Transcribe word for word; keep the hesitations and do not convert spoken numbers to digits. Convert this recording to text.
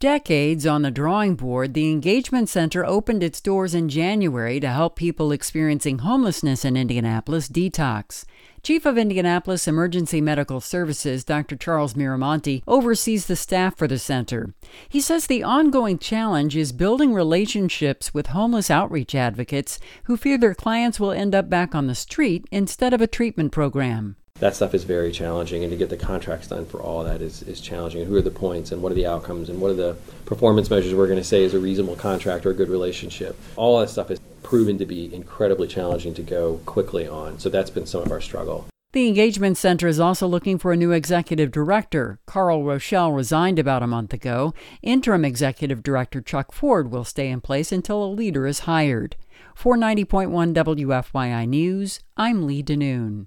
decades on the drawing board, the Engagement Center opened its doors in January to help people experiencing homelessness in Indianapolis detox. Chief of Indianapolis Emergency Medical Services, Doctor Charles Miramonte, oversees the staff for the center. He says the ongoing challenge is building relationships with homeless outreach advocates who fear their clients will end up back on the street instead of a treatment program. That stuff is very challenging, and to get the contracts done for all that is, is challenging. And who are the points, and what are the outcomes, and what are the performance measures we're going to say is a reasonable contract or a good relationship. All that stuff is proven to be incredibly challenging to go quickly on, so that's been some of our struggle. The Engagement Center is also looking for a new executive director. Carl Rochelle resigned about a month ago. Interim executive director Chuck Ford will stay in place until a leader is hired. For ninety point one W F Y I News, I'm Lee DeNoon.